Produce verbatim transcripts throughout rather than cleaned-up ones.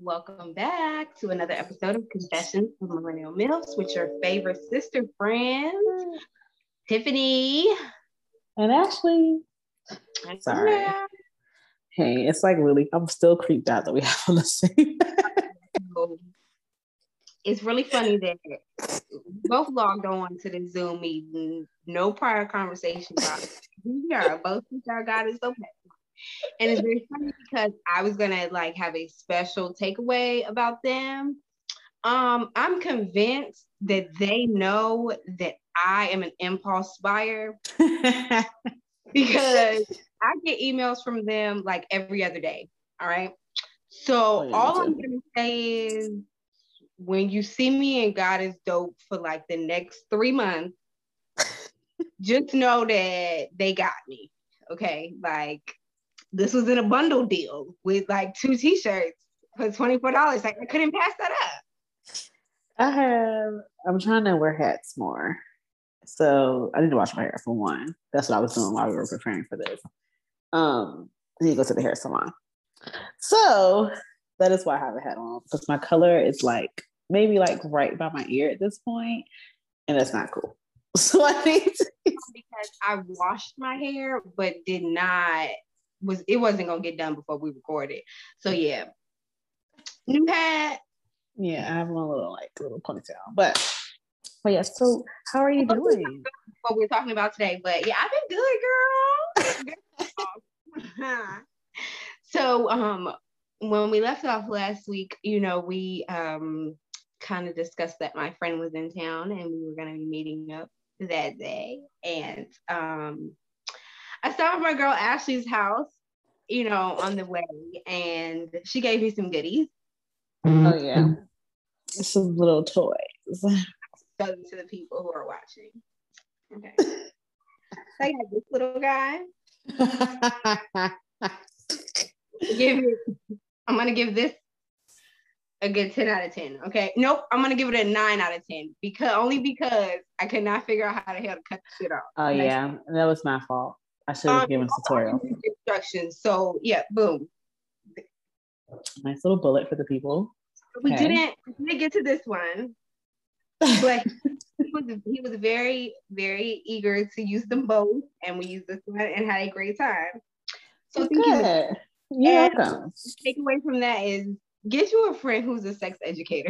Welcome back to another episode of Confessions of Millennial Milfs with your favorite sister friends, Tiffany and Ashley. Sorry. Yeah. Hey, it's like really, I'm still creeped out that we have on the same. It's really funny that both logged on to the Zoom meeting, no prior conversation about it. We are both think our God is so bad. And it's very funny because I was gonna like have a special takeaway about them. Um, I'm convinced that they know that I am an impulse buyer because I get emails from them like every other day. All right. So oh, yeah, all I'm gonna say is when you see me and God is dope for like the next three months, just know that they got me. Okay. Like this was in a bundle deal with like two t-shirts for twenty-four dollars. Like I couldn't pass that up. I have, I'm trying to wear hats more. So I need to wash my hair for one. That's what I was doing while we were preparing for this. Um, I need to go to the hair salon. So that is why I have a hat on, because my color is like maybe like right by my ear at this point, and that's not cool. So I need to because I washed my hair, but did not was it wasn't gonna get done before we recorded. So yeah, new hat. Yeah, I have one little like little ponytail, but but yeah. So how are you doing? What we're talking about today, but yeah, I've been good, girl. So um, when we left off last week, you know, we um kind of discussed that my friend was in town and we were gonna be meeting up that day, and um, I stopped at my girl Ashley's house, you know, on the way, and she gave me some goodies. Oh yeah, some little toys. Show them to the people who are watching. Okay, I got this little guy. give it, I'm gonna give this a good ten out of ten. Okay, nope, I'm gonna give it a nine out of ten because only because I could not figure out how the hell to cut the shit off. Oh yeah, that was my fault. I should have um, given a tutorial. Instructions. So yeah, boom. Nice little bullet for the people. We okay. didn't we didn't get to this one, but he was he was very very eager to use them both, and we used this one and had a great time. So thank good. you. You're welcome. Take away from that is get you a friend who's a sex educator.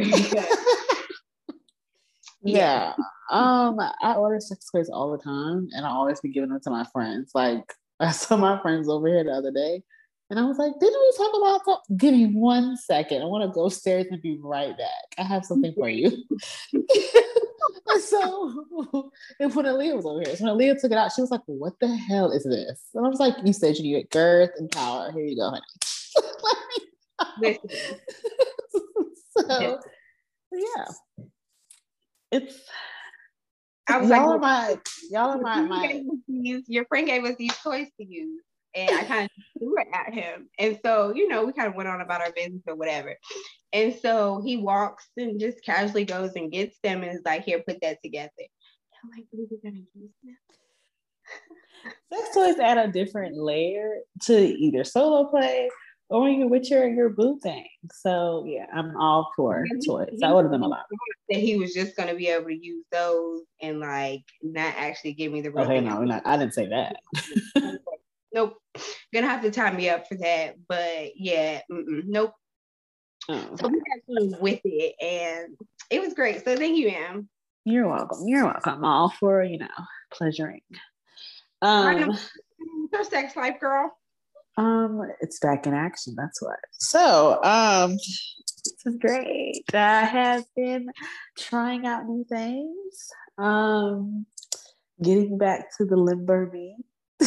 Yeah. Um, I order sex toys all the time, and I always be giving them to my friends. Like I saw my friends over here the other day, and I was like, "Didn't we talk about that? Give me one second. I want to go upstairs and be right back. I have something for you." And so, and when Aaliyah was over here, so when Aaliyah took it out, she was like, "What the hell is this?" And I was like, "You said you needed girth and power. Here you go, honey." So, yeah. It's, I was y'all like, are my y'all are my, my use, your friend gave us these toys to use, and I kind of threw it at him, and so you know we kind of went on about our business or whatever, and so he walks and just casually goes and gets them and is like, "Here, put that together." I'm like, "Are we gonna use them?" Sex toys add a different layer to either solo play or when you're with your, your boo thing. So yeah, I'm all for he, toys. He, I order them a lot. That he was just gonna be able to use those and like not actually give me the real okay, thing. no, we're not, I didn't say that. Nope. Gonna have to tie me up for that. But yeah, mm-mm, nope. Oh, okay. So we had fun with it and it was great. So thank you, ma'am. You're welcome. You're welcome. All for, you know, pleasuring. Um, your sex life, girl. Um, it's back in action. That's what. So, um, this is great. I have been trying out new things. Um, getting back to the limber me.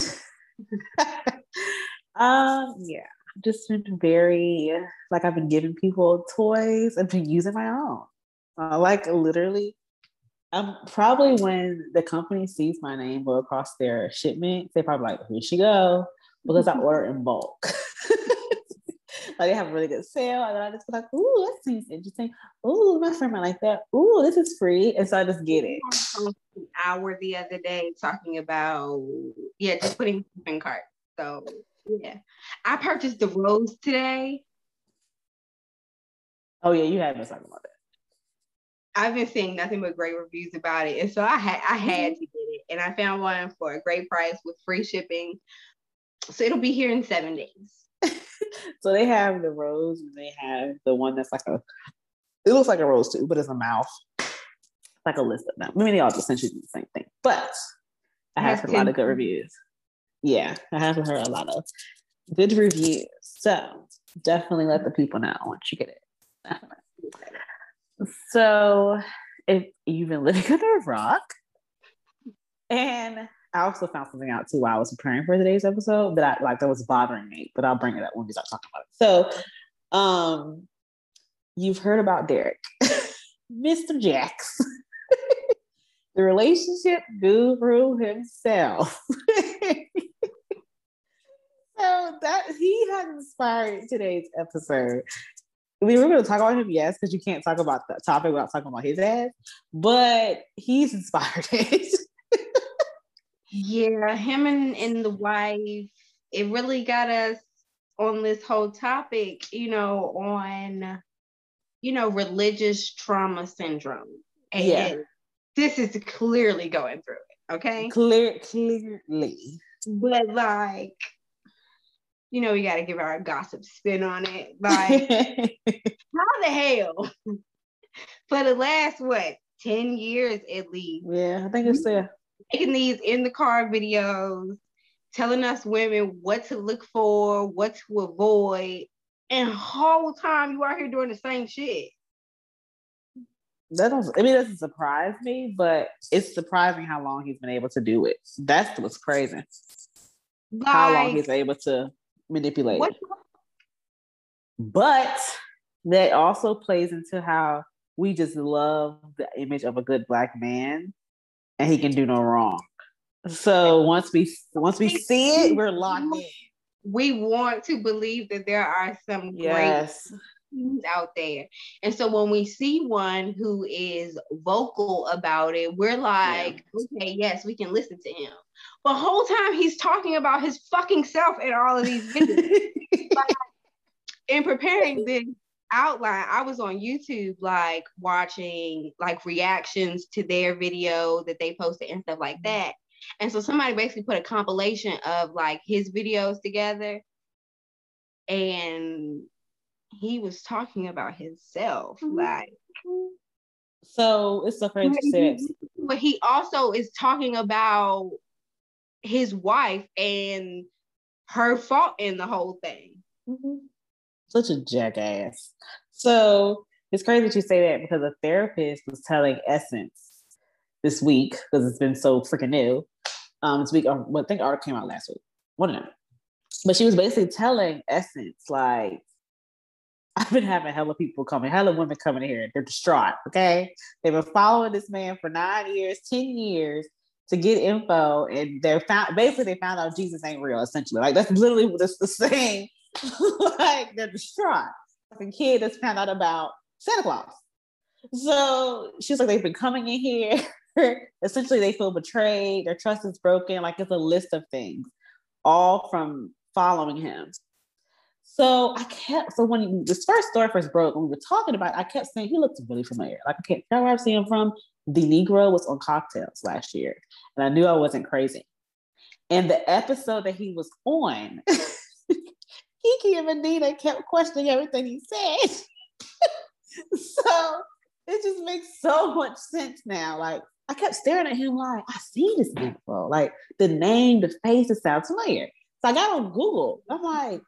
um, yeah, just been very like I've been giving people toys. I've been using my own. Uh, like literally, um, probably when the company sees my name go across their shipment, they probably like, "Here she go." Because I order in bulk. Like they have a really good sale. And then I just be like, "Ooh, that seems interesting. Ooh, my friend might like that. Ooh, this is free." And so I just get it. An hour the other day talking about, yeah, just putting in cart. So yeah. I purchased the rose today. Oh yeah, you had been talking about that. I've been seeing nothing but great reviews about it, and so I had I had to get it, and I found one for a great price with free shipping. So it'll be here in seven days. So they have the rose, and they have the one that's like a. It looks like a rose too, but it's a mouth. Like a list of them. I mean, they all essentially do the same thing, but I have heard a lot of good reviews. Yeah, I have heard a lot of good reviews. So definitely let the people know once you get it. Definitely. So if you've been living under a rock, and I also found something out too while I was preparing for today's episode that I like that was bothering me, but I'll bring it up when we start talking about it. So, um, you've heard about Derek, Mister Jax, the relationship guru himself. So that he has inspired today's episode. We were going to talk about him, yes, because you can't talk about the topic without talking about his ass, but he's inspired it. Yeah, him and, and the wife, it really got us on this whole topic, you know, on, you know, religious trauma syndrome. And yeah. This is clearly going through it, okay? Clear, clearly. But like, you know, we got to give our gossip spin on it. Like, how the hell? For the last, what, ten years at least? Yeah, I think it's there. Making these in the car videos, telling us women what to look for, what to avoid, and whole time you out here doing the same shit. That don't, I mean, it doesn't surprise me, but it's surprising how long he's been able to do it. That's what's crazy. Like, how long he's able to manipulate. What? But that also plays into how we just love the image of a good Black man, and he can do no wrong. So once we once we see it, we're locked in. We want to believe that there are some yes. great out there. And so when we see one who is vocal about it, we're like, yeah. Okay, yes, we can listen to him. But the whole time he's talking about his fucking self in all of these videos. Like, in preparing this outline, I was on YouTube like watching like reactions to their video that they posted and stuff like that. And so somebody basically put a compilation of like his videos together, and he was talking about himself. Like, so it's so crazy to say. But he also is talking about his wife and her fault in the whole thing. Mm-hmm. Such a jackass. So it's crazy that you say that, because a therapist was telling Essence this week, because it's been so freaking new. Um, this week, or well, I think art came out last week. One of them. But she was basically telling Essence, like, I've been having hella people coming, hella women coming here. They're distraught, okay? They've been following this man for nine years, ten years to get info, and they're found, basically they found out Jesus ain't real, essentially. Like, that's literally what it's the same. Like, they're distraught. Like a kid that's found out about Santa Claus. So she's like, they've been coming in here. Essentially, they feel betrayed. Their trust is broken. Like, it's a list of things, all from following him. So I kept, so when this first story first broke, when we were talking about it, I kept saying, he looks really familiar. Like, I can't tell where I've seen him from. The Negro was on Cocktails last year, and I knew I wasn't crazy. And the episode that he was on, Kiki and Medina kept questioning everything he said. So it just makes so much sense now. Like, I kept staring at him like, I see this man before. Like, the name, the face, it sounds familiar. So I got on Google. I'm like,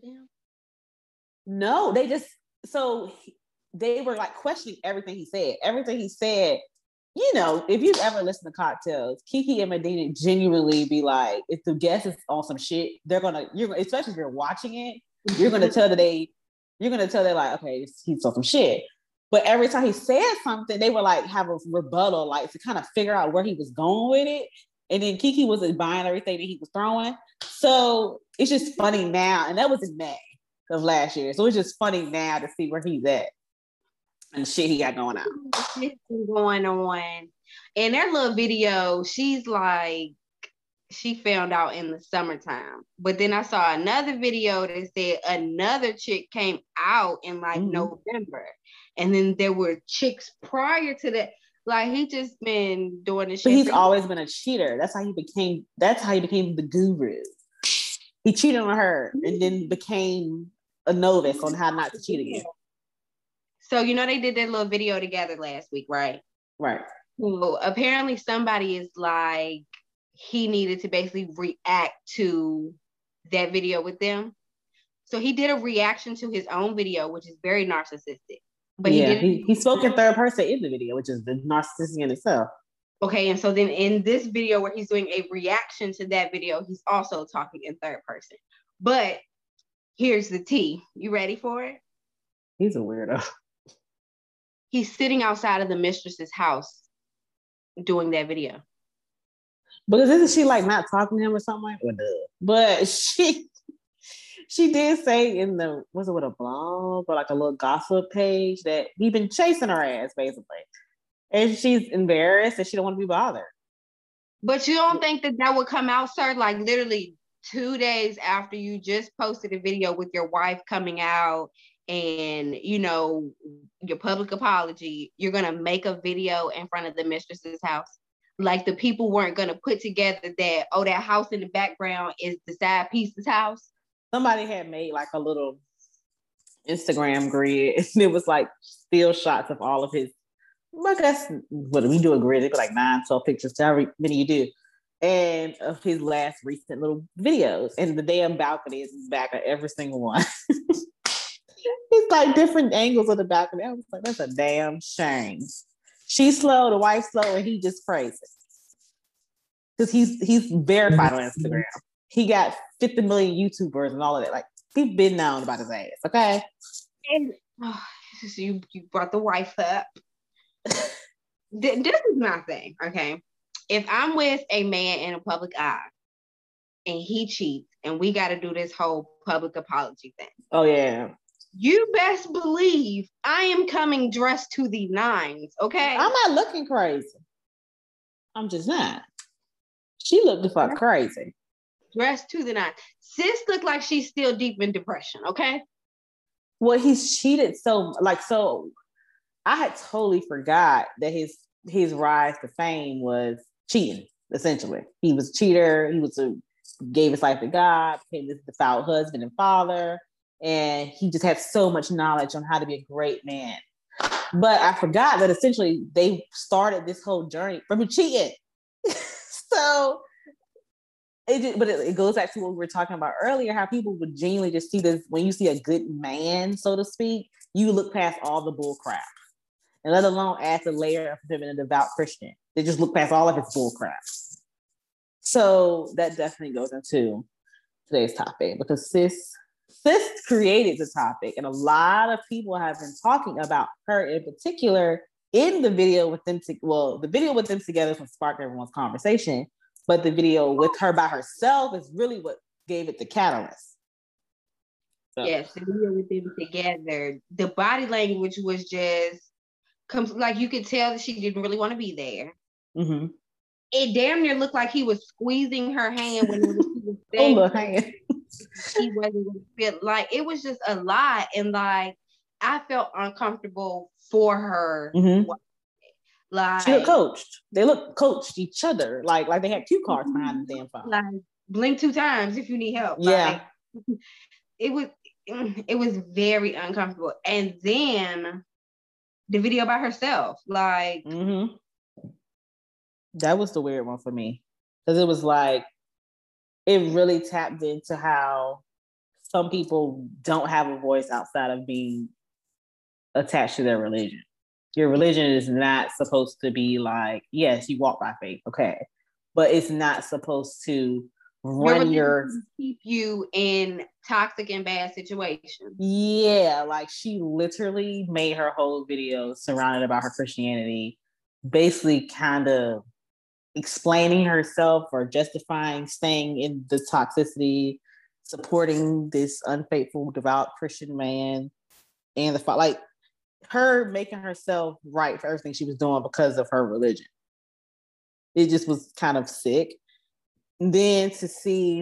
no, they just, so he, they were like questioning everything he said. Everything he said, you know, if you've ever listened to Cocktails, Kiki and Medina genuinely be like, if the guest is on some shit, they're gonna, you're especially if you're watching it, you're gonna tell that they, you're gonna tell they're like, okay, he's on some shit. But every time he said something, they would like have a rebuttal, like to kind of figure out where he was going with it. And then Kiki wasn't buying everything that he was throwing. So it's just funny now. And that was in May of last year. So it's just funny now to see where he's at and the shit he got going on. Going on. In their little video, she's like, she found out in the summertime. But then I saw another video that said another chick came out in like mm-hmm. November. And then there were chicks prior to that. Like he just been doing this shit. But he's always been a cheater. That's how he became, that's how he became the guru. He cheated on her and then became a novice on how not to cheat again. So, you know, they did that little video together last week, right? Right. So apparently somebody is like, he needed to basically react to that video with them. So he did a reaction to his own video, which is very narcissistic. But yeah, he, he, he spoke in third person in the video, which is the narcissistic in itself. Okay, and so then in this video where he's doing a reaction to that video, he's also talking in third person. But here's the tea. You ready for it? He's a weirdo. He's sitting outside of the mistress's house doing that video. Because isn't she like not talking to him or something like that? But she she did say in the, was it with a blog or like a little gossip page that he been chasing her ass basically. And she's embarrassed and she don't want to be bothered. But you don't think that that would come out, sir? Like literally two days after you just posted a video with your wife coming out and, you know, your public apology, you're going to make a video in front of the mistress's house. Like the people weren't going to put together that, oh, that house in the background is the side piece's house. Somebody had made like a little Instagram grid. And it was like still shots of all of his, I guess, what do we do a grid? It'd be like nine, twelve pictures, however many you do. And of his last recent little videos. And the damn balcony is back at every single one. It's like different angles of the balcony. I was like, that's a damn shame. She's slow, the wife's slow, and he just crazy. Because he's he's verified on Instagram. He got fifty million YouTubers and all of that. Like, he's been known about his ass, okay? And oh, you, you brought the wife up. This is my thing, okay? If I'm with a man in a public eye and he cheats and we got to do this whole public apology thing. Oh, yeah. You best believe I am coming dressed to the nines, okay? I'm not looking crazy. I'm just not. She looked the fuck crazy. Dressed to the nines. Sis looked like she's still deep in depression, okay? Well, he's cheated so, like, so I had totally forgot that his his rise to fame was cheating, essentially. He was a cheater. He was a, gave his life to God, became this devout husband and father. And he just had so much knowledge on how to be a great man. But I forgot that essentially they started this whole journey from cheating. So, it just, but it, it goes back to what we were talking about earlier, how people would genuinely just see this, when you see a good man, so to speak, you look past all the bull crap. And let alone add the layer of him being a devout Christian. They just look past all of his bull crap. So that definitely goes into today's topic, because sis Sis created the topic, and a lot of people have been talking about her in particular in the video with them. To, well, the video with them together is what sparked everyone's conversation, but the video with her by herself is really what gave it the catalyst. So. Yes, the video with them together, the body language was just comes like you could tell that she didn't really want to be there. Mm-hmm. It damn near looked like he was squeezing her hand when he was saying. Oh, the hand. He wasn't gonna feel like it was just a lot, and like I felt uncomfortable for her. Mm-hmm. Like she looked coached. They looked coached each other, like like they had cue cards behind the damn phone. Like blink two times if you need help. Yeah, like, it was it was very uncomfortable. And then the video by herself, like mm-hmm. that was the weird one for me, because it was like, it really tapped into how some people don't have a voice outside of being attached to their religion. Your religion is not supposed to be like, yes, you walk by faith, okay, but it's not supposed to run your keep you in toxic and bad situations. Yeah, like she literally made her whole video surrounded about her Christianity, basically kind of explaining herself or justifying staying in the toxicity, supporting this unfaithful, devout Christian man, and the like her making herself right for everything she was doing because of her religion. It just was kind of sick. then to see,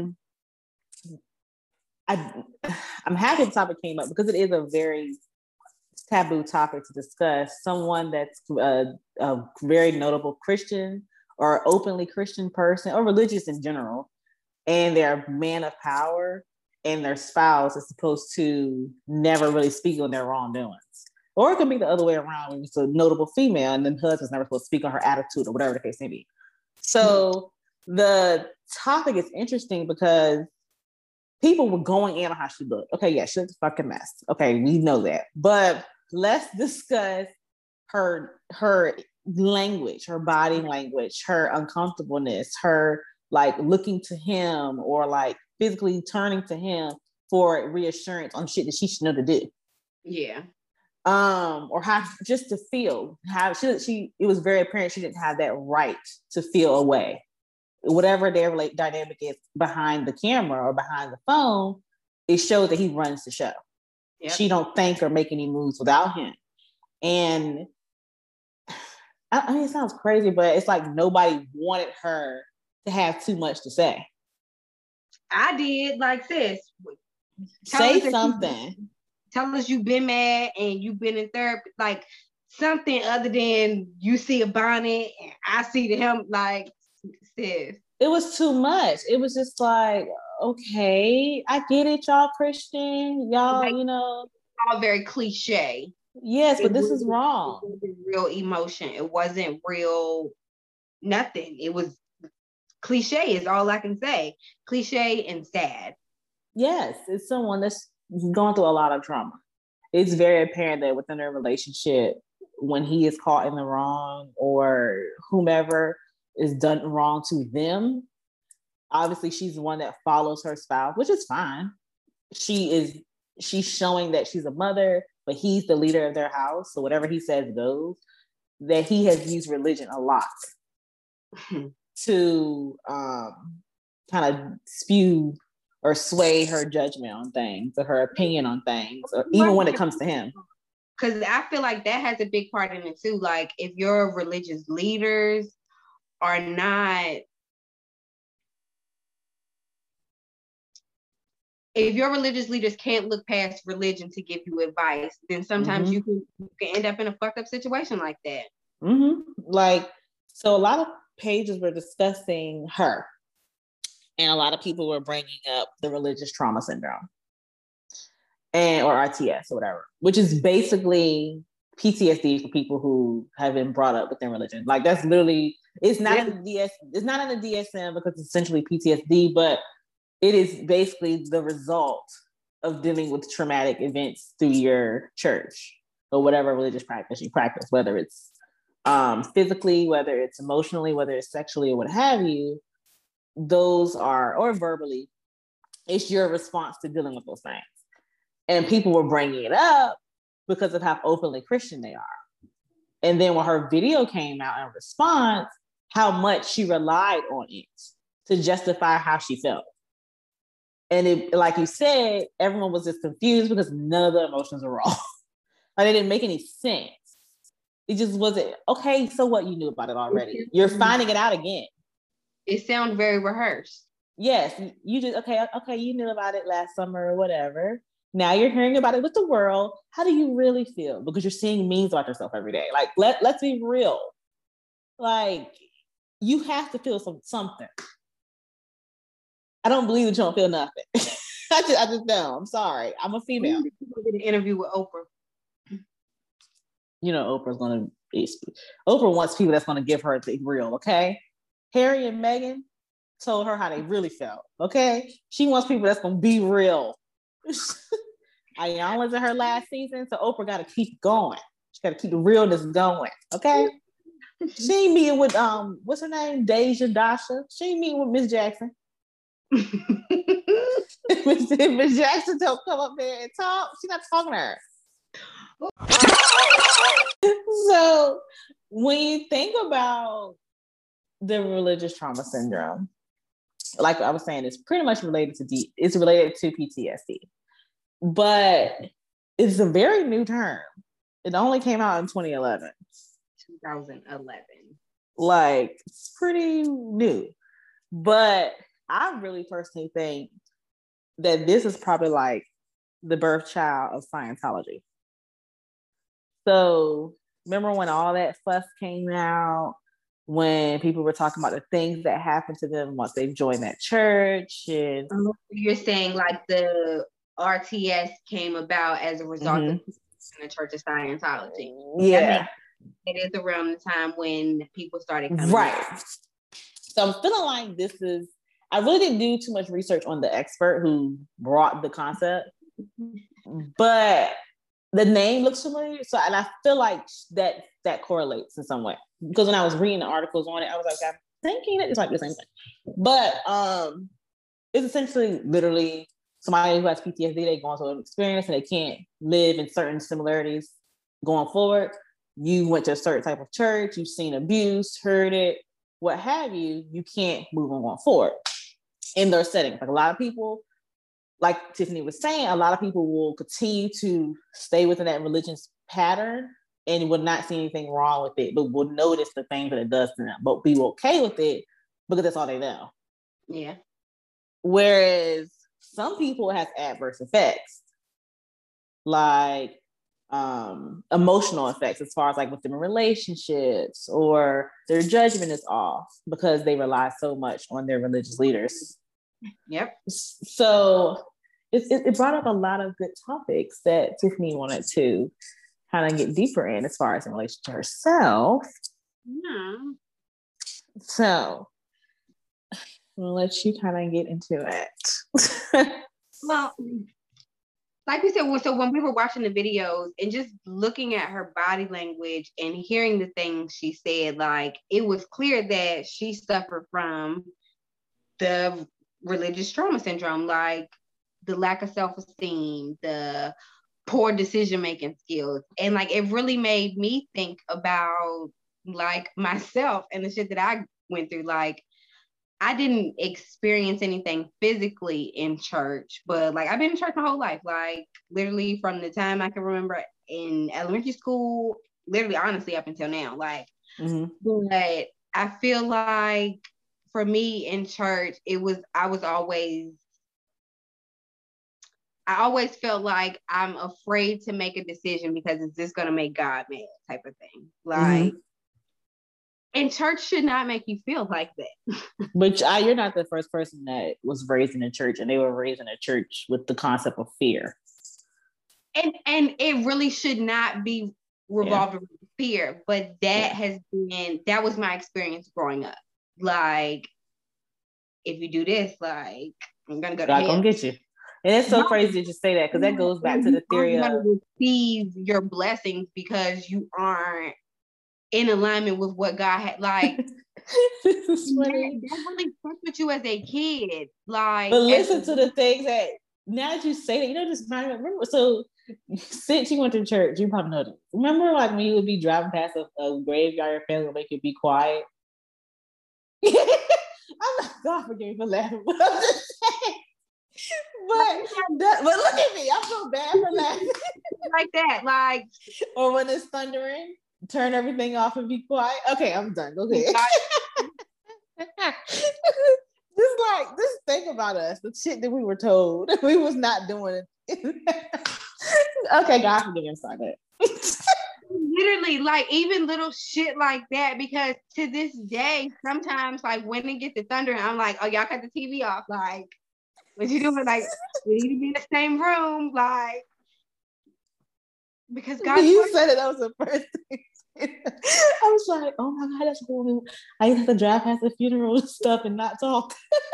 I, I'm happy the topic came up because it is a very taboo topic to discuss. Someone that's a, a very notable Christian or openly Christian person or religious in general, and they're a man of power, and their spouse is supposed to never really speak on their wrongdoings. Or it could be the other way around when it's a notable female and then husband's never supposed to speak on her attitude or whatever the case may be. So the topic is interesting because people were going in on how she looked. Okay, yeah, she looks a fucking mess. Okay, we know that. But let's discuss her her language, her body language, her uncomfortableness, her like looking to him or like physically turning to him for reassurance on shit that she should know to do. Yeah. Um, or how just to feel how she she it was very apparent she didn't have that right to feel away. Whatever their like dynamic is behind the camera or behind the phone, it shows that he runs the show. Yep. She don't think or make any moves without him. And I, I mean, it sounds crazy, but it's like nobody wanted her to have too much to say. I did, like, sis. Say something. You, tell us you've been mad and you've been in therapy, like something other than you see a bonnet and I see the helmet, like, sis. It was too much. It was just like, okay, I get it, y'all Christian, y'all, like, you know. All very cliche. Yes, but it this is wrong. It wasn't real emotion. It wasn't real nothing. It was cliche is all I can say. Cliche and sad. Yes, it's someone that's going through a lot of trauma. It's very apparent that within their relationship, when he is caught in the wrong or whomever is done wrong to them, obviously she's the one that follows her spouse, which is fine. She is, she's showing that she's a mother, but he's the leader of their house. So whatever he says goes, that he has used religion a lot to um, kind of spew or sway her judgment on things or her opinion on things, or even when it comes to him. Because I feel like that has a big part in it too. Like if your religious leaders are not, if your religious leaders can't look past religion to give you advice, then sometimes mm-hmm. you, can, you can end up in a fucked up situation like that. Mm-hmm. Like, so a lot of pages were discussing her. And a lot of people were bringing up the religious trauma syndrome and or R T S or whatever, which is basically P T S D for people who have been brought up within religion. Like that's literally, it's not yeah. in the D S, it's not in the D S M because it's essentially P T S D, but it is basically the result of dealing with traumatic events through your church or whatever religious practice you practice, whether it's um, physically, whether it's emotionally, whether it's sexually or what have you. Those are, or verbally, it's your response to dealing with those things. And people were bringing it up because of how openly Christian they are. And then when her video came out in response, how much she relied on it to justify how she felt. And it, like you said, everyone was just confused because none of the emotions were wrong. Like, it didn't make any sense. It just wasn't, okay, so what, you knew about it already. You're finding it out again. It sounds very rehearsed. Yes, you just, okay, okay, you knew about it last summer or whatever. Now you're hearing about it with the world. How do you really feel? Because you're seeing memes about yourself every day. Like, let, let's be real. Like, you have to feel some something. I don't believe that you don't feel nothing. I just, I just don't. I'm sorry. I'm a female. We're going to get an interview with Oprah. You know, Oprah's going to, Oprah wants people that's going to give her the real, okay? Harry and Meghan told her how they really felt, okay? She wants people that's going to be real. Ayala's in her last season, so Oprah got to keep going. She got to keep the realness going, okay? She ain't meeting with, um, what's her name? Deja Dasha. She ain't meeting with Miss Jackson. If Miss Jackson don't come up there and talk, she's not talking to her. So when you think about the religious trauma syndrome, like I was saying, it's pretty much related to D, it's related to P T S D, but it's a very new term. It only came out in twenty eleven. twenty eleven. Like, it's pretty new. But I really personally think that this is probably like the birth child of Scientology. So remember when all that fuss came out, when people were talking about the things that happened to them once they joined that church? And you're saying like the R T S came about as a result mm-hmm. of the Church of Scientology. Yeah. It is around the time when people started coming right. out. So I'm feeling like this is, I really didn't do too much research on the expert who brought the concept, but the name looks familiar. So, and I feel like that that correlates in some way, because when I was reading the articles on it, I was like, I'm thinking that it's like the same thing. But um, it's essentially literally somebody who has P T S D, they go into an experience and they can't live in certain similarities going forward. You went to a certain type of church, you've seen abuse, heard it, what have you, you can't move on going forward in their settings. Like a lot of people, like Tiffany was saying, a lot of people will continue to stay within that religious pattern and will not see anything wrong with it, but will notice the things that it does to them, but be okay with it because that's all they know. Yeah. Whereas some people have adverse effects, like um, emotional effects, as far as like with them in relationships, or their judgment is off because they rely so much on their religious leaders. Yep. So it, it, it brought up a lot of good topics that Tiffany wanted to kind of get deeper in as far as in relation to herself. Yeah. So we'll let you kind of get into it. Well, like we said, so when we were watching the videos and just looking at her body language and hearing the things she said, like it was clear that she suffered from the religious trauma syndrome, like the lack of self-esteem, the poor decision-making skills. And like it really made me think about like myself and the shit that I went through. Like I didn't experience anything physically in church, but like I've been in church my whole life, like literally from the time I can remember in elementary school, literally honestly up until now. Like, mm-hmm. But I feel like for me in church, it was, I was always, I always felt like I'm afraid to make a decision because it's just going to make God mad type of thing. Like, mm-hmm. And church should not make you feel like that. But I, you're not the first person that was raised in a church, and they were raised in a church with the concept of fear. And and it really should not be revolved yeah. around fear, but that yeah. has been, that was my experience growing up. Like, if you do this, like, I'm gonna go to God hell. gonna get you. And it's so no. crazy to say that, because that goes back to the theory of receive your blessings because you aren't in alignment with what God had. Like this is funny. That, that really stuck with you as a kid. Like, but listen to the things that now that you say that, you know, just remember. So since you went to church, you probably know this. Remember, like when you would be driving past a, a graveyard, your family would make you be quiet. I'm not, God forgive me for laughing, but I'm just saying. But, that, but look at me, I feel bad for laughing. Like that, like, or when it's thundering, turn everything off and be quiet. Okay, I'm done. Go ahead. Just like, just think about us, the shit that we were told. We was not doing it. Okay, God forgive me, I'm sorry. Literally, like, even little shit like that, because to this day, sometimes, like, when it gets to thundering, I'm like, oh, y'all cut the T V off. Like, what you doing? Like, we need to be in the same room. Like, because God. You said it, that was the first thing. I was like, oh my God, that's cool. I used to have to drive past the funeral and stuff and not talk.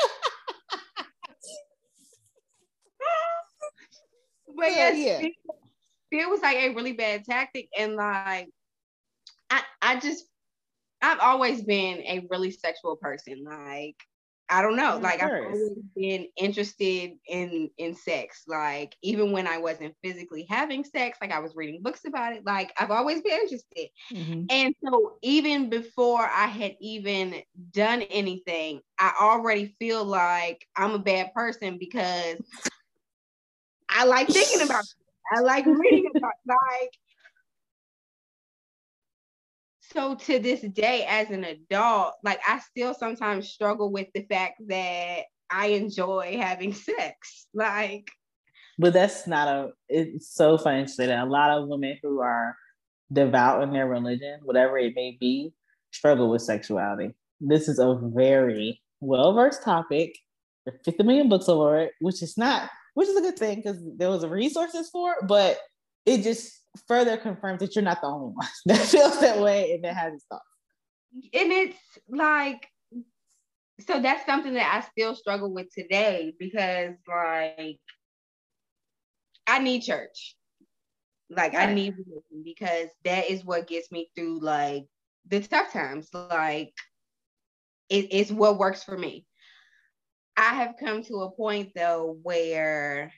But yes, yeah, it, it was like a really bad tactic. And like, I, I just, I've always been a really sexual person. Like, I don't know, like I've always been interested in in sex. Like, even when I wasn't physically having sex, like I was reading books about it. Like, I've always been interested. Mm-hmm. And so even before I had even done anything, I already feel like I'm a bad person because I like thinking about it. I like reading about it. Like, so to this day, as an adult, like I still sometimes struggle with the fact that I enjoy having sex. Like, but that's not a. It's so funny to say that a lot of women who are devout in their religion, whatever it may be, struggle with sexuality. This is a very well-versed topic. There are fifty million books over it, which is not, which is a good thing because there was resources for it, but it just further confirms that you're not the only one that feels that way and that has its thoughts. And it's like, so that's something that I still struggle with today because, like, I need church. Like, right. I need religion because that is what gets me through, like, the tough times. Like, it, it's what works for me. I have come to a point, though, where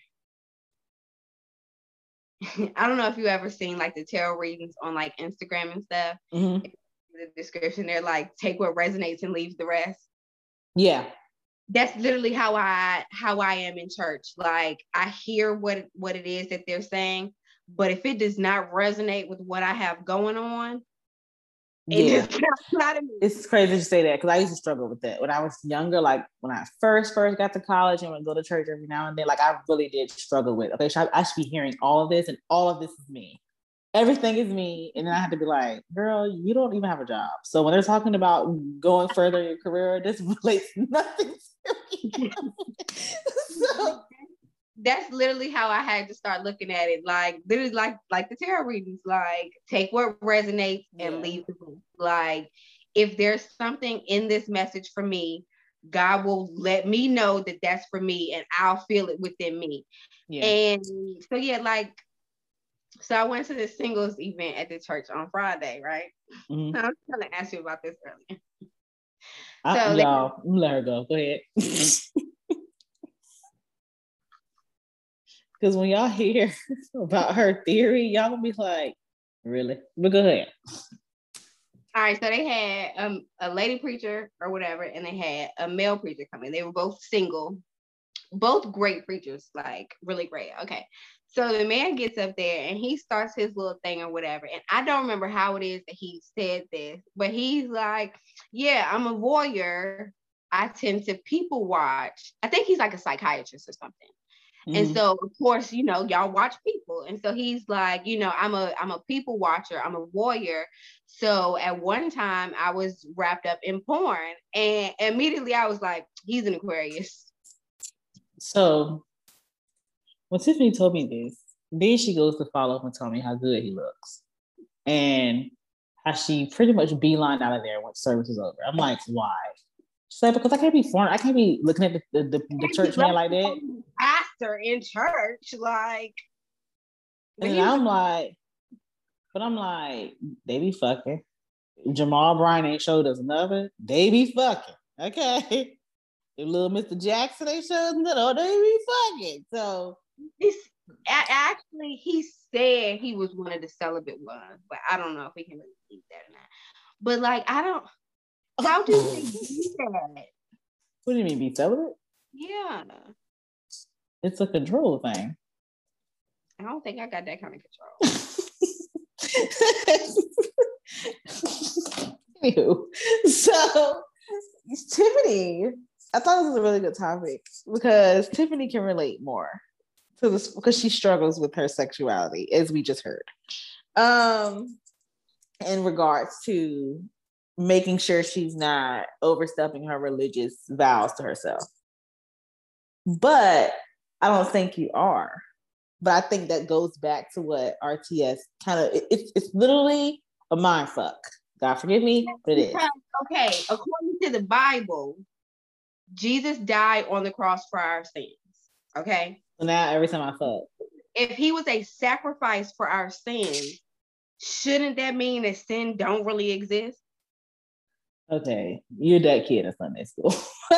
I don't know if you ever seen like the tarot readings on like Instagram and stuff. Mm-hmm. The description, they're like, take what resonates and leave the rest. Yeah. That's literally how I how I am in church. Like I hear what what it is that they're saying, but if it does not resonate with what I have going on, yeah, it's crazy to say that because I used to struggle with that when I was younger. Like when I first first got to college and would go to church every now and then. Like I really did struggle with. Okay, so I, I should be hearing all of this, and all of this is me. Everything is me, and then I had to be like, "Girl, you don't even have a job." So when they're talking about going further in your career, this relates nothing to me. So that's literally how I had to start looking at it. Like literally like like the tarot readings, like take what resonates and yeah. leave the room. Like if there's something in this message for me, God will let me know that that's for me and I'll feel it within me. Yeah. And so yeah, like so I went to the singles event at the church on Friday, right? Mm-hmm. I was gonna ask you about this earlier. I, so y'all, they, let her go. Go ahead. Because when y'all hear about her theory, y'all gonna be like, really? But go ahead. All right, so they had um, a lady preacher or whatever, and they had a male preacher coming. They were both single, both great preachers, like really great. Okay, so the man gets up there and he starts his little thing or whatever. And I don't remember how it is that he said this, but he's like, yeah, I'm a voyeur. I tend to people watch. I think he's like a psychiatrist or something. Mm-hmm. And so, of course, you know, y'all watch people. And so he's like, you know, I'm a I'm a people watcher. I'm a voyeur. So at one time I was wrapped up in porn and immediately I was like, he's an Aquarius. So when Tiffany told me this, then she goes to follow up and tell me how good he looks. And how she pretty much beelined out of there once service is over. I'm like, why? She's like, because I can't be foreign. I can't be looking at the, the, the, the church man like that. Pastor in church, like. And I'm like, but I'm like, they be fucking. Jamal Bryant ain't showed us nothing. They be fucking. Okay. If little Mister Jackson ain't showed us nothing, they be fucking. So. It's, actually, he said he was one of the celibate ones, but I don't know if we can really believe that or not. But like, I don't. How do they do that? What do you mean, be celibate? Yeah. It's a control thing. I don't think I got that kind of control. Anywho, so Tiffany, I thought this was a really good topic because Tiffany can relate more to this because she struggles with her sexuality, as we just heard. Um, in regards to making sure she's not overstepping her religious vows to herself. But I don't think you are. But I think that goes back to what R T S kind of, it, it's, it's literally a mind fuck. God forgive me, but it is. Okay, according to the Bible, Jesus died on the cross for our sins. Okay? So now every time I fuck. If he was a sacrifice for our sins, shouldn't that mean that sin don't really exist? Okay, you're that kid in Sunday school.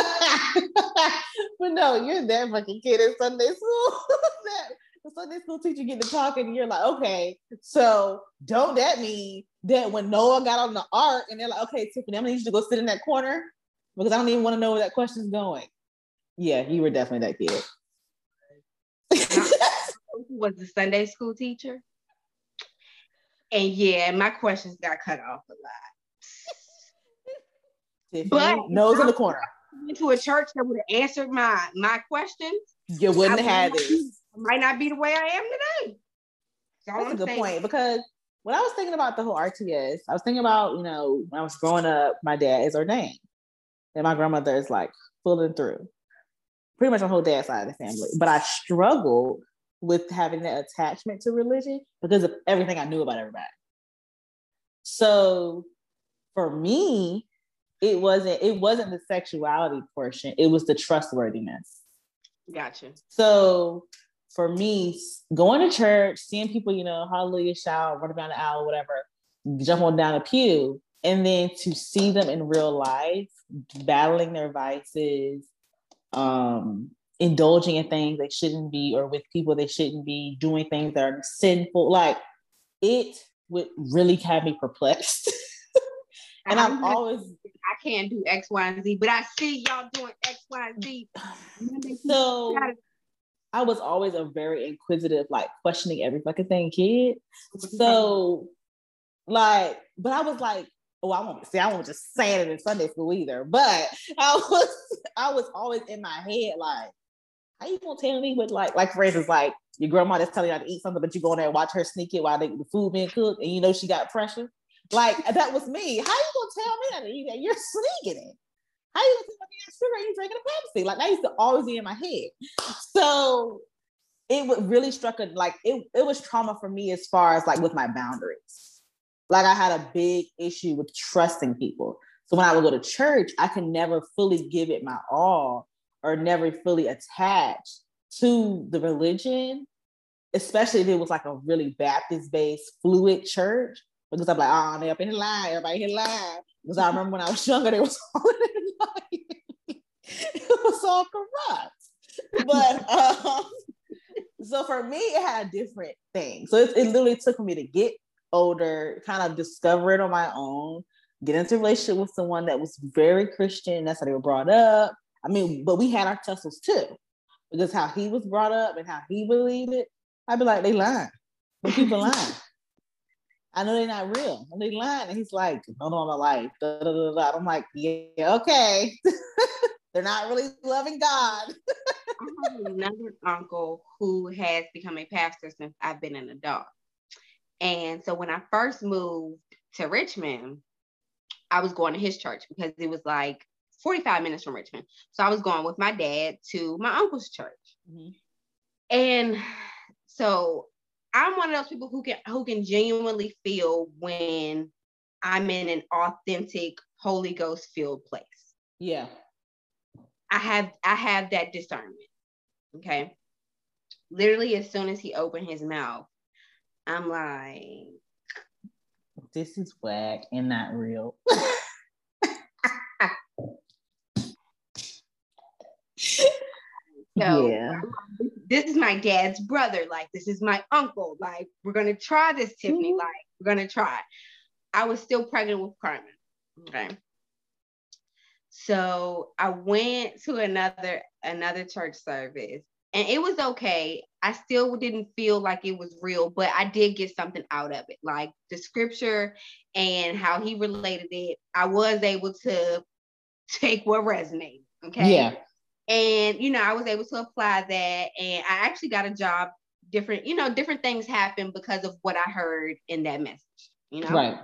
But no, you're that fucking kid in Sunday school. that the Sunday school teacher get to talking and you're like, okay, so don't that mean that when Noah got on the ark and they're like, okay, Tiffany, I'm gonna need you to go sit in that corner because I don't even want to know where that question's going. Yeah, you were definitely that kid. Who was the Sunday school teacher? And yeah, my questions got cut off a lot. Tiffany, but nose in the corner. Went to a church that would have answered my my questions. You wouldn't have had this. Be, might not be the way I am today. That's, That's a good saying. point, because when I was thinking about the whole R T S, I was thinking about, you know, when I was growing up, my dad is ordained. And my grandmother is like pulling through. Pretty much my whole dad's side of the family. But I struggled with having that attachment to religion because of everything I knew about everybody. So for me, it wasn't it wasn't the sexuality portion, it was the trustworthiness. Gotcha. So for me, going to church, seeing people, you know, hallelujah, shout, running down the aisle, whatever, jump on down a pew, and then to see them in real life, battling their vices, um, indulging in things they shouldn't be, or with people they shouldn't be, doing things that are sinful, like it would really have me perplexed. And I'm always, I can't do X, Y, and Z, but I see y'all doing X, Y, and Z. So I was always a very inquisitive, like questioning every fucking thing kid. So like, but I was like, oh, I won't see, I won't just say it in Sunday school either. But I was, I was always in my head, like, how you gonna tell me what, like, like for instance, like your grandma that's telling you how to eat something, but you go in there and watch her sneak it while they, the food being cooked, and you know she got pressure. Like that was me. How you gonna tell me that to eat that? You're sneaking it. How you gonna tell me that sugar and you drinking a Pepsi? Like that used to always be in my head. So it would really struck a like it. It was trauma for me as far as like with my boundaries. Like I had a big issue with trusting people. So when I would go to church, I could never fully give it my all, or never fully attach to the religion, especially if it was like a really Baptist-based fluid church. Because I'm like, oh, they up in the line, everybody in line. Because I remember when I was younger, they was all in line. It was all corrupt. But um, so for me, it had a different thing. So it, it literally took me to get older, kind of discover it on my own, get into a relationship with someone that was very Christian. That's how they were brought up. I mean, but we had our tussles too, because how he was brought up and how he believed it, I'd be like, they lying. When people lying. I know they're not real. And they lying. And he's like, no, no, my life. Da, da, da, da. I'm like, yeah, okay. They're not really loving God. I have another uncle who has become a pastor since I've been an adult. And so when I first moved to Richmond, I was going to his church because it was like forty-five minutes from Richmond. So I was going with my dad to my uncle's church. Mm-hmm. And so I'm one of those people who can who can genuinely feel when I'm in an authentic Holy Ghost filled place. Yeah. I have I have that discernment. Okay. Literally, as soon as he opened his mouth, I'm like, this is whack and not real. So, yeah, this is my dad's brother. Like, this is my uncle. Like, we're gonna try this, Tiffany. Mm-hmm. Like, we're gonna try. I was still pregnant with Carmen. Okay. So I went to another another church service, and it was okay. I still didn't feel like it was real, but I did get something out of it, like the scripture and how he related it. I was able to take what resonated. Okay. Yeah. And, you know, I was able to apply that, and I actually got a job. Different, you know, different things happened because of what I heard in that message, you know? Right.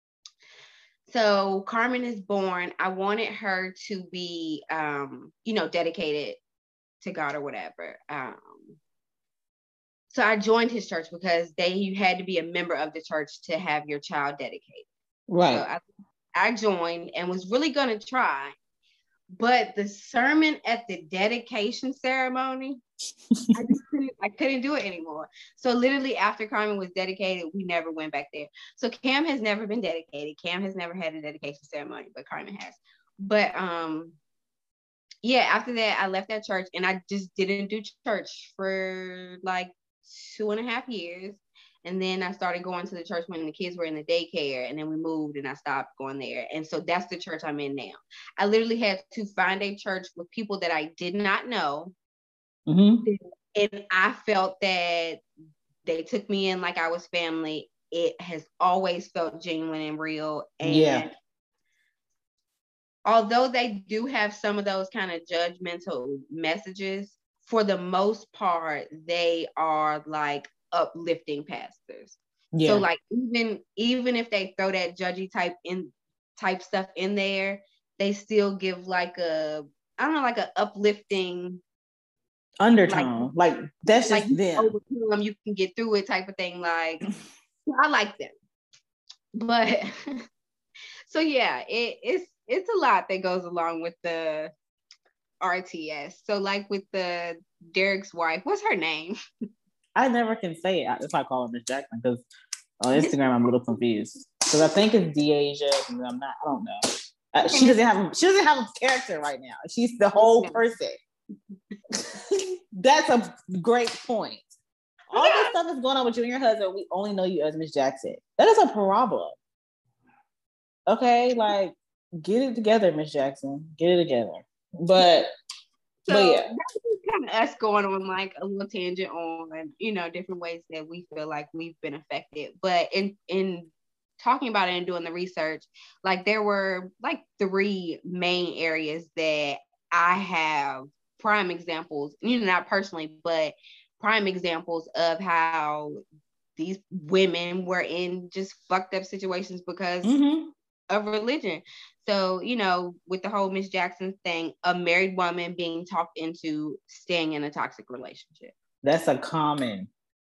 So Carmen is born. I wanted her to be, um, you know, dedicated to God or whatever. Um, so I joined his church because they you had to be a member of the church to have your child dedicated. Right. So I, I joined and was really going to try. But the sermon at the dedication ceremony, I just couldn't, I couldn't do it anymore. So literally after Carmen was dedicated, we never went back there. So Cam has never been dedicated. Cam has never had a dedication ceremony, but Carmen has. But um, yeah, after that, I left that church and I just didn't do church for like two and a half years. And then I started going to the church when the kids were in the daycare, and then we moved and I stopped going there. And so that's the church I'm in now. I literally had to find a church with people that I did not know. Mm-hmm. And I felt that they took me in like I was family. it has always felt genuine and real. And yeah. although they do have some of those kind of judgmental messages, for the most part, they are like uplifting pastors. Yeah. So like even even if they throw that judgy type in type stuff in there, they still give like a I don't know like an uplifting undertone. Like, like that's like just them. Overcome, you can get through it type of thing. Like I like them, but so yeah, it, it's it's a lot that goes along with the R T S. So like with the Derek's wife, what's her name? I never can say it if I call her Miss Jackson because on Instagram I'm a little confused because I think it's Deasia and I'm not. I don't know. Uh, she doesn't have she doesn't have a character right now. She's the whole person. That's a great point. All this stuff is going on with you and your husband. We only know you as Miss Jackson. That is a problem. Okay, like get it together, Miss Jackson. Get it together. But so but yeah, that's kind of us going on like a little tangent on you know different ways that we feel like we've been affected. But in in talking about it and doing the research, like there were like three main areas that I have prime examples, you know, not personally, but prime examples of how these women were in just fucked up situations because mm-hmm. of religion. So, you know, with the whole Miss Jackson thing, a married woman being talked into staying in a toxic relationship. That's a common,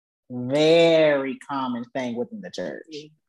very common thing within the church.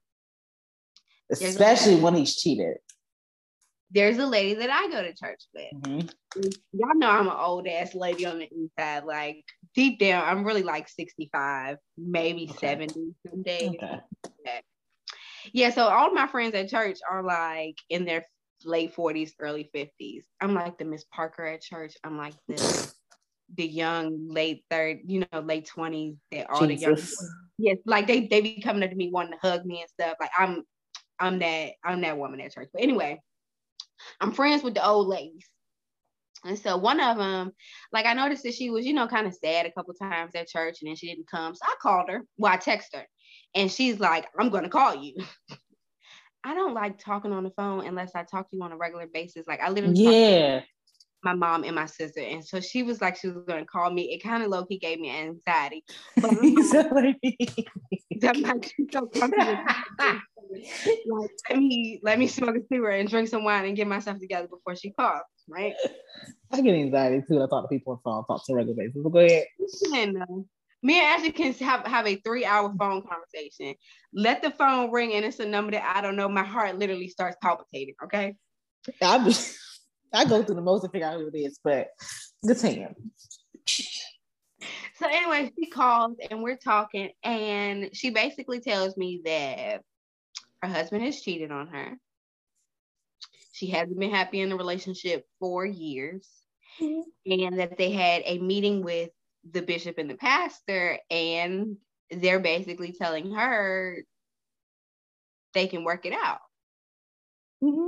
Mm-hmm. Especially when he's cheated. There's a lady that I go to church with. Mm-hmm. Y'all know I'm an old ass lady on the inside. Like deep down, I'm really like sixty-five, maybe okay. seventy some days. Okay. Yeah, so all of my friends at church are like in their late forties, early fifties. I'm like the Miss Parker at church. I'm like the the young late third, you know, late twenties. That all Jesus. The young, yes, like they they be coming up to me wanting to hug me and stuff. Like I'm I'm that I'm that woman at church. But anyway. I'm friends with the old ladies. And so one of them, like I noticed that she was, you know, kind of sad a couple times at church and then she didn't come. So I called her. Well, I texted her and she's like, I'm going to call you. I don't like talking on the phone unless I talk to you on a regular basis. Like I literally yeah. talk to my mom and my sister. And so she was like, she was going to call me. It kind of low-key gave me anxiety. But I'm like, I'm like, so comfortable. Like, let me let me smoke a cigarette and drink some wine and get myself together before she calls, right? I get anxiety too. I talk to people on phone, talk to regular basis. But go ahead. And, uh, me and Ashley can have, have a three-hour phone conversation. Let the phone ring and it's a number that I don't know. My heart literally starts palpitating, okay? I be, I go through the most to figure out who it is, but continue. So anyway, she calls and we're talking and she basically tells me that her husband has cheated on her. She hasn't been happy in the relationship for years. Mm-hmm. And that they had a meeting with the bishop and the pastor, and they're basically telling her they can work it out. Mm-hmm.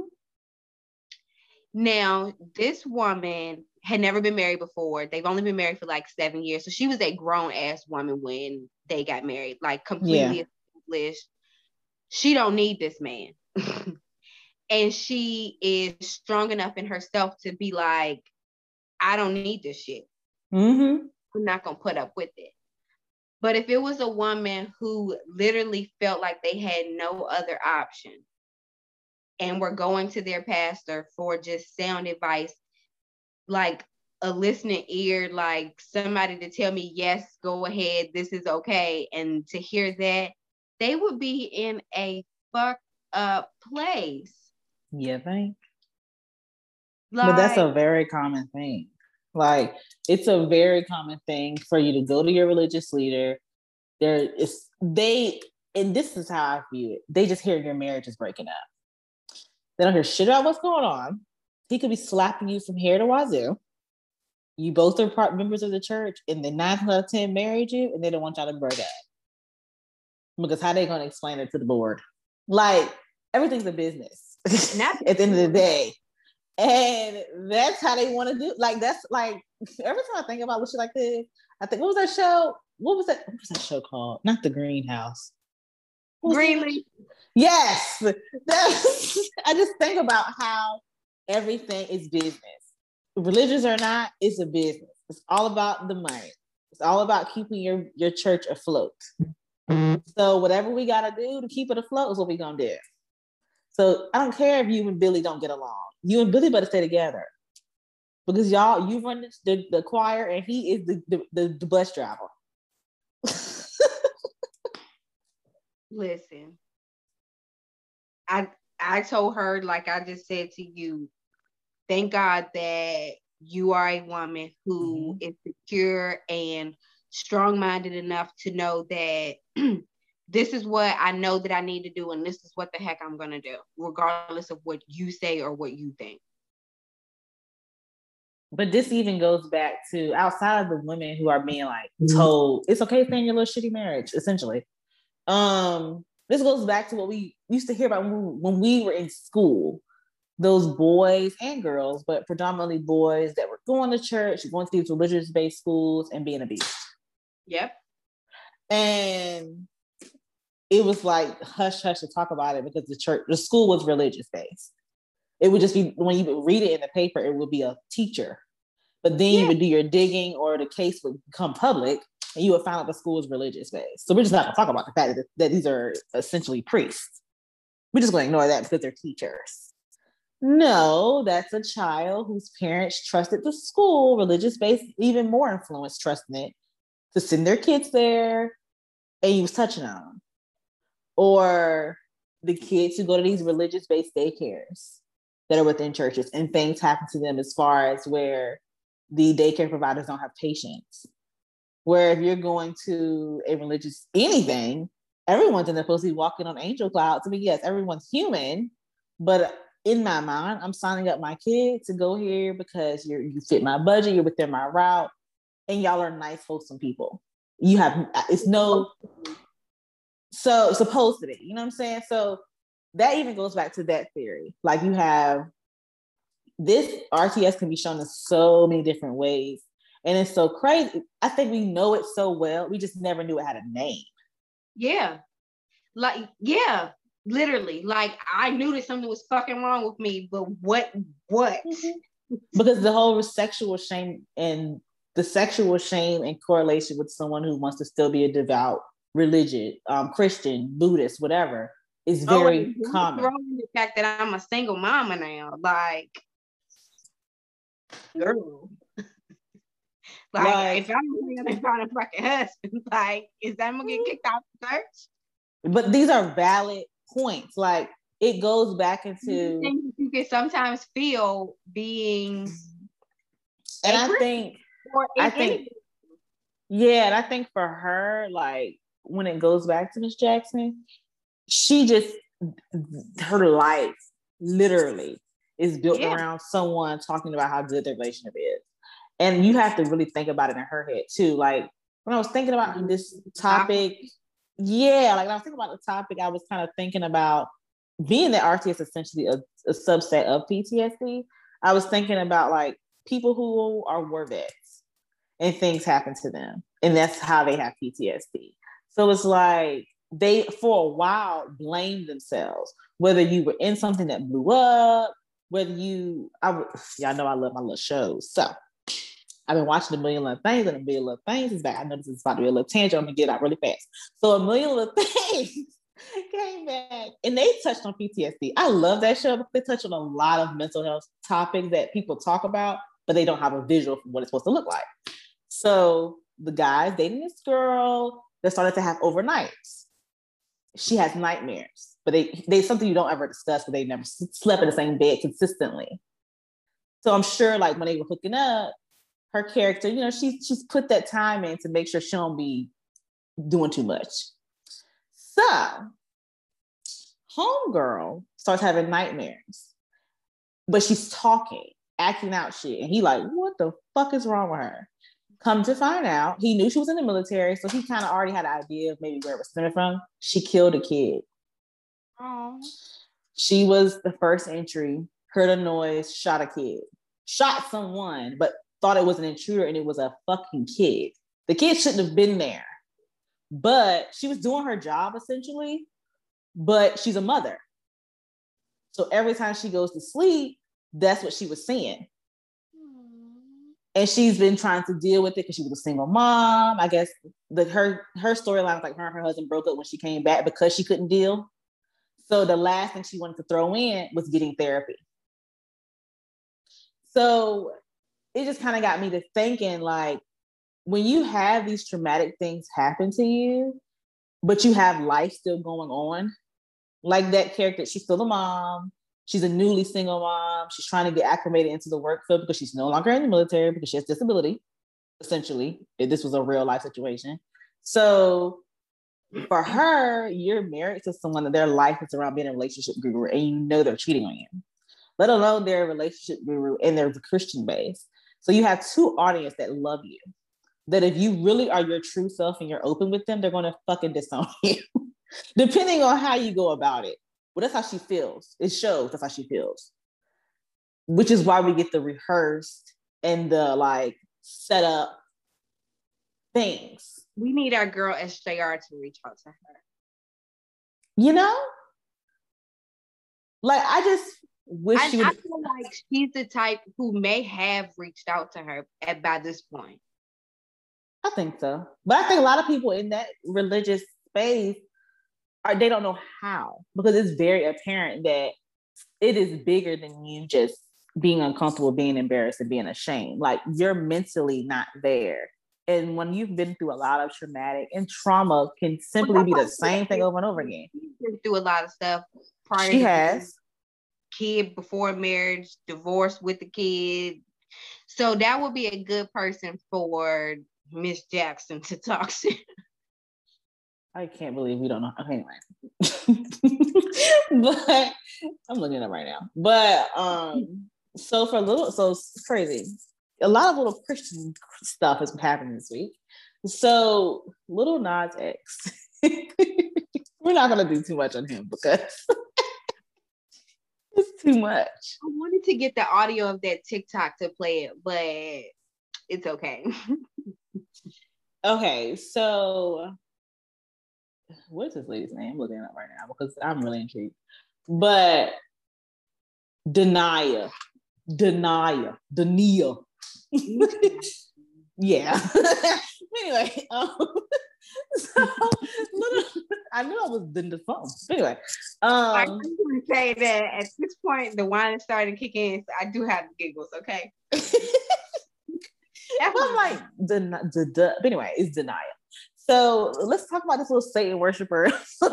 Now, this woman had never been married before. They've only been married for like seven years. So she was a grown-ass woman when they got married, like completely yeah. established. She don't need this man. And she is strong enough in herself to be like, I don't need this shit. Mm-hmm. I'm not going to put up with it. But if it was a woman who literally felt like they had no other option and were going to their pastor for just sound advice, like a listening ear, like somebody to tell me, yes, go ahead, this is okay. And to hear that, they would be in a fucked up place. Yeah, think. Like, but that's a very common thing. Like, it's a very common thing for you to go to your religious leader. There is they, and this is how I view it. They just hear your marriage is breaking up. They don't hear shit about what's going on. He could be slapping you from here to wazoo. You both are part members of the church, and the nine out of ten married you, and they don't want y'all to break up. Because how they gonna explain it to the board? Like, everything's a business at the end of the day. And that's how they want to do. Like, that's like, every time I think about what shit like this, I think, what was that show? What was that? What was that show called? Not The Greenhouse. Greenleaf. Yes. That's, I just think about how everything is business. Religious or not, it's a business. It's all about the money. It's all about keeping your, your church afloat. So whatever we got to do to keep it afloat is what we're going to do. So I don't care if you and Billy don't get along. You and Billy better stay together. Because y'all, you run the, the choir and he is the, the, the, the bus driver. Listen, I I told her, like I just said to you, thank God that you are a woman who mm-hmm. is secure and strong-minded enough to know that this is what I know that I need to do, and this is what the heck I'm gonna do, regardless of what you say or what you think. But this even goes back to outside of the women who are being like told it's okay to stay in your little shitty marriage, essentially. Um, this goes back to what we used to hear about when we, when we were in school. Those boys and girls, but predominantly boys that were going to church, going to these religious-based schools and being abused. Yep. And it was like hush hush to talk about it because the church, the school was religious-based. It would just be, when you would read it in the paper, it would be a teacher. But then yeah. you would do your digging or the case would become public and you would find out the school is religious-based. So we're just not going to talk about the fact that, that these are essentially priests. We're just going to ignore that because they're teachers. No, that's a child whose parents trusted the school, religious-based, even more influence trusting it, to send their kids there and you was touching on them. Or the kids who go to these religious-based daycares that are within churches and things happen to them as far as where the daycare providers don't have patience. Where if you're going to a religious anything, everyone's supposed to be walking on angel clouds. I mean, yes, everyone's human, but in my mind, I'm signing up my kid to go here because you're you fit my budget, you're within my route, and y'all are nice, wholesome people. You have it's no so supposed to be, you know what I'm saying? So that even goes back to that theory. Like you have this R T S can be shown in so many different ways. And it's so crazy. I think we know it so well. We just never knew it had a name. Yeah. Like, yeah, literally. Like I knew that something was fucking wrong with me, but what, what? Mm-hmm. Because the whole sexual shame and the sexual shame and correlation with someone who wants to still be a devout religion, um, Christian, Buddhist, whatever, is very oh, common. Throwing the fact that I'm a single mama now, like, girl. like, like, if I'm gonna find a fucking husband, like, is that gonna get kicked out of church? But these are valid points. Like, it goes back into things you can sometimes feel being, and I think, I think, anything. yeah, and I think for her, like, when it goes back to Miss Jackson, she just, her life literally is built yeah. around someone talking about how good their relationship is. And you have to really think about it in her head too. Like when I was thinking about this topic, yeah, like when I was thinking about the topic, I was kind of thinking about being that R T S is essentially a, a subset of P T S D. I was thinking about like people who are war vets and things happen to them. And that's how they have P T S D. So it's like they, for a while, blamed themselves, whether you were in something that blew up, whether you, I, y'all know I love my little shows. So I've been watching A Million Little Things, and A Million Little Things is back. I know this is about to be a little tangent. I'm going to get out really fast. So A Million Little Things came back, and they touched on P T S D. I love that show because they touch on a lot of mental health topics that people talk about, but they don't have a visual for what it's supposed to look like. So the guy's dating this girl that started to have overnights. She has nightmares, but they they something you don't ever discuss, but they never slept in the same bed consistently. So I'm sure like when they were hooking up, her character, you know, she's she's put that time in to make sure she don't be doing too much. So homegirl starts having nightmares, but she's talking, acting out shit. And he like, what the fuck is wrong with her? Come to find out, he knew she was in the military, so he kind of already had an idea of maybe where it was stemming from. She killed a kid. Aww. She was the first entry, heard a noise, shot a kid. Shot someone, but thought it was an intruder and it was a fucking kid. The kid shouldn't have been there. But she was doing her job, essentially. but she's a mother. So every time she goes to sleep, that's what she was seeing. And she's been trying to deal with it because she was a single mom. I guess the her her storyline was like her and her husband broke up when she came back because she couldn't deal. So the last thing she wanted to throw in was getting therapy. So it just kind of got me to thinking, like, when you have these traumatic things happen to you, but you have life still going on, like that character, she's still a mom. She's a newly single mom. She's trying to get acclimated into the work field because she's no longer in the military because she has disability, essentially. If this was a real life situation. So for her, you're married to someone that their life is around being a relationship guru and you know they're cheating on you, let alone they're a relationship guru and they're the Christian base. So you have two audience that love you, that if you really are your true self and you're open with them, they're going to fucking disown you, depending on how you go about it. Well, that's how she feels. It shows that's how she feels. Which is why we get the rehearsed and the like set up things. We need our girl S J R to reach out to her. You know? Like, I just wish I, she would. I feel like she's the type who may have reached out to her at by this point. I think so. But I think a lot of people in that religious space Are, they don't know how, because it's very apparent that it is bigger than you just being uncomfortable, being embarrassed, and being ashamed. Like, you're mentally not there. And when you've been through a lot of traumatic and trauma can simply well, be the same thing over and over again. She's been through a lot of stuff prior she to has. Kid before marriage, divorce with the kid. So that would be a good person for Miss Jackson to talk to. I can't believe we don't know. Okay, anyway. But I'm looking it up right now. But um, so for a little, so it's crazy. A lot of little Christian stuff has been happening this week. So Lil Nas X. We're not gonna do too much on him because it's too much. I wanted to get the audio of that TikTok to play it, but it's okay. Okay, so what's this lady's name? I'm looking it up right now because I'm really intrigued. But Denia, Denia, Denia. Yeah. Anyway, um, so little, I knew I was in the phone. Anyway, um, I just want to say that at this point the wine started kicking in, so I do have the giggles. Okay. I'm like the the the. But anyway, it's Denia. So let's talk about this little Satan worshiper.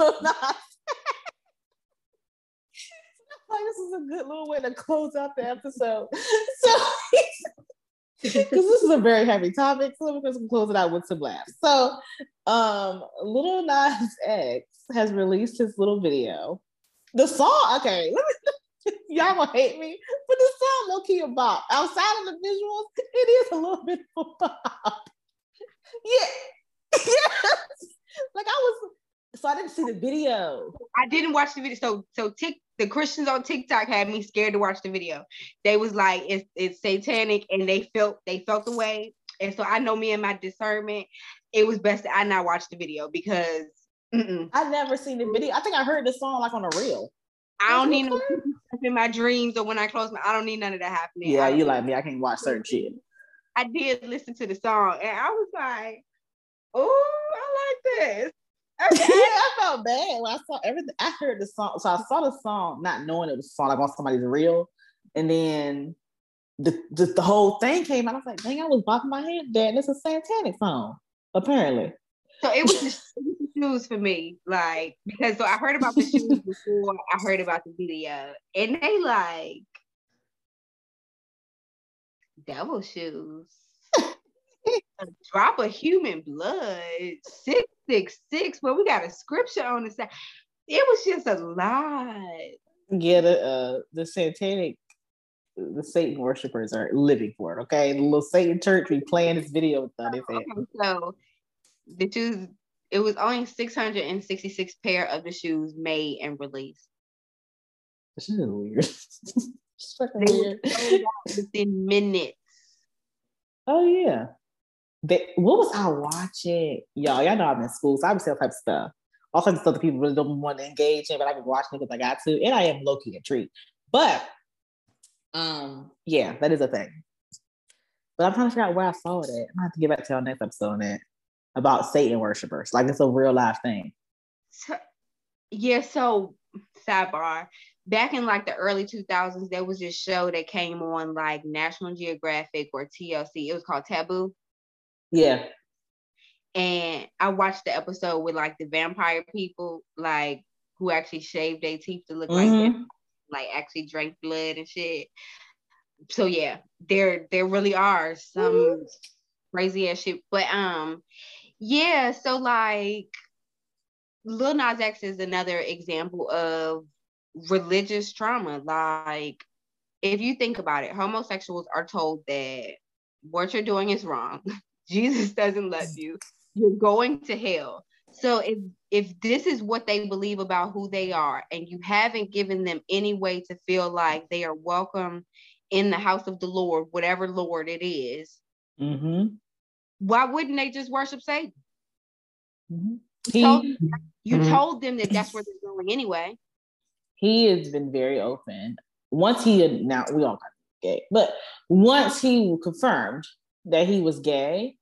Like, this is a good little way to close out the episode. So, because this is a very heavy topic, so we're going to close it out with some laughs. So, um, Lil Nas X has released his little video. The song, okay, let me, y'all gonna hate me, but the song low key a bop. Outside of the visuals, it is a little bit of a bop. Yeah. Yes. Like I was, so I didn't see the video. I didn't watch the video. So, so tick the Christians on TikTok had me scared to watch the video. They was like, it's it's satanic, and they felt they felt the way. And so I know me and my discernment, it was best that I not watch the video because mm-mm. I never seen the video. I think I heard the song like on a reel. I don't need no stuff in my dreams or when I close my. I don't need none of that happening. Yeah, you like me. I can't watch certain shit. I did listen to the song, and I was like, oh, I like this. Okay. Yeah, I felt bad when I saw everything. I heard the song, so I saw the song, not knowing it was a song like on somebody's reel, and then the, the the whole thing came out. I was like, dang, I was bopping my head there, and it's a satanic song, apparently. So it was just shoes for me, like because so I heard about the shoes before I heard about the video, and they like devil shoes. A drop of human blood, six six six. But we got a scripture on the side. It was just a lot. Yeah, the uh, the satanic, the Satan worshipers are living for it. Okay, the little Satan church be playing this video with them. Okay, so the shoes. It was only six hundred and sixty six pair of the shoes made and released. This is weird. It's fucking they weird. Were within minutes. Oh yeah. They, what was I watching? Y'all, y'all know I'm in school, so I'm saying type of stuff. all kinds of stuff that people really don't want to engage in, but I've been watching it because I got to, and I am low-key intrigued. But um, yeah, that is a thing. But I'm trying to figure out where I saw it at. I'm gonna have to get back to our next episode on that about Satan worshipers. Like it's a real life thing. So, yeah, so sidebar. Back in like the early two thousands, there was this show that came on like National Geographic or T L C. It was called Taboo. Yeah. And I watched the episode with like the vampire people, like who actually shaved their teeth to look mm-hmm. like them, like actually drank blood and shit. So yeah, there there really are some mm-hmm. crazy ass shit. But um, yeah, so like Lil Nas X is another example of religious trauma. Like, if you think about it, homosexuals are told that what you're doing is wrong. Jesus doesn't love you. You're going to hell. So if if this is what they believe about who they are, and you haven't given them any way to feel like they are welcome in the house of the Lord, whatever Lord it is, mm-hmm. why wouldn't they just worship Satan? Mm-hmm. You, he, told, you mm-hmm. told them that that's where they're going anyway. He has been very open. Once he had, now we all got gay, but once he confirmed that he was gay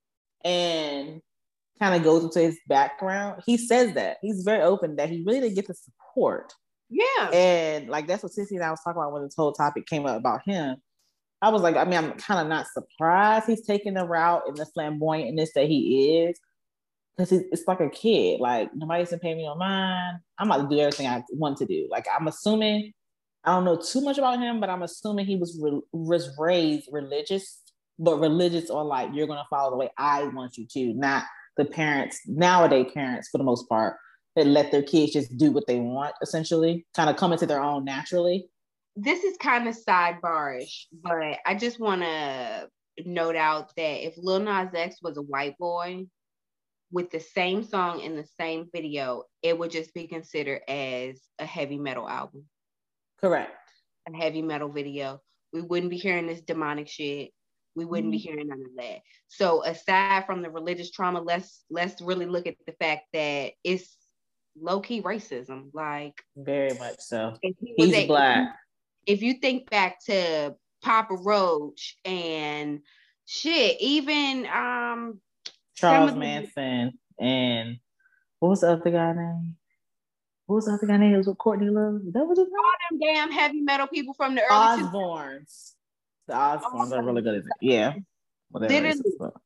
and kind of goes into his background, he says that he's very open that he really didn't get the support. Yeah. And like that's what Sissy and I was talking about when this whole topic came up about him. I was like, I mean, I'm kind of not surprised he's taking the route in the flamboyantness that he is. Because it's like a kid. Like, nobody's been paying me no mind. I'm about to do everything I want to do. Like, I'm assuming, I don't know too much about him, but I'm assuming he was re- was raised religious, but religious on like, you're going to follow the way I want you to, not the parents, nowadays parents for the most part, that let their kids just do what they want, essentially, kind of come into their own naturally. This is kind of sidebarish, but I just want to note out that if Lil Nas X was a white boy, with the same song in the same video, it would just be considered as a heavy metal album. Correct. A heavy metal video. We wouldn't be hearing this demonic shit. We wouldn't mm-hmm. be hearing none of that. So aside from the religious trauma, let's let's really look at the fact that it's low-key racism. Like, very much so. He He's a, black. If you think back to Papa Roach and shit, even um Charles Manson and what was the other guy name? What was the other guy name? It was with Courtney Love. That was his name? All them damn heavy metal people from the early Osbournes. The Osbournes oh, are really good at it. Yeah. Literally,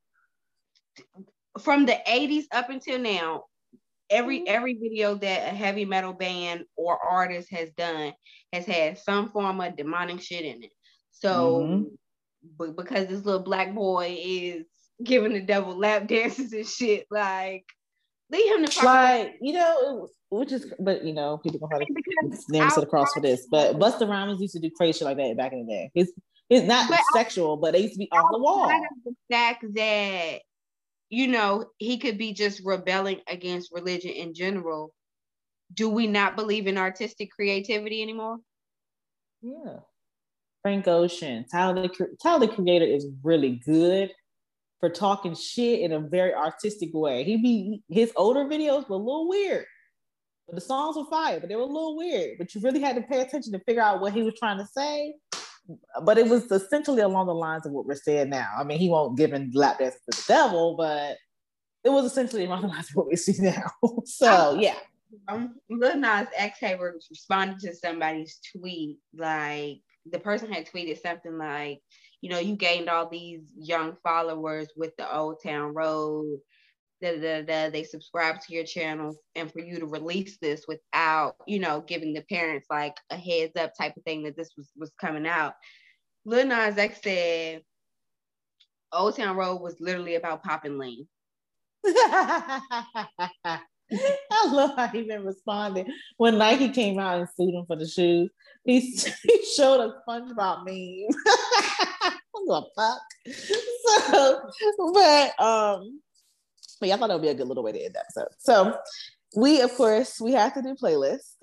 from the eighties up until now, every every video that a heavy metal band or artist has done has had some form of demonic shit in it. So, mm-hmm. but because this little black boy is giving the devil lap dances and shit, like, leave him to like, you know, which is, but you know, people gonna probably never sit across for this. But Busta Rhymes used to do crazy shit like that back in the day. It's it's not but sexual, but they used to be off the wall. The fact that, you know, he could be just rebelling against religion in general. Do we not believe in artistic creativity anymore? Yeah. Frank Ocean, Tyler the, Tyler the Creator is really good for talking shit in a very artistic way. He be his older videos were a little weird, but the songs were fire, but they were a little weird. But you really had to pay attention to figure out what he was trying to say. But it was essentially along the lines of what we're saying now. I mean, he won't give in lap dances to the devil, but it was essentially along the lines of what we see now. So yeah. Um, Lil Nas X had responded to somebody's tweet, like the person had tweeted something like, you know, you gained all these young followers with the Old Town Road, da, da, da, they subscribe to your channel, and for you to release this without, you know, giving the parents like a heads up type of thing that this was, was coming out. Lil Nas X said, Old Town Road was literally about popping lean. I love how he been responding. When Nike came out and sued him for the shoes, he, he showed a SpongeBob meme. I'm gonna fuck. So, but um, but yeah, I thought that would be a good little way to end the episode. So we, of course, we have to do playlists.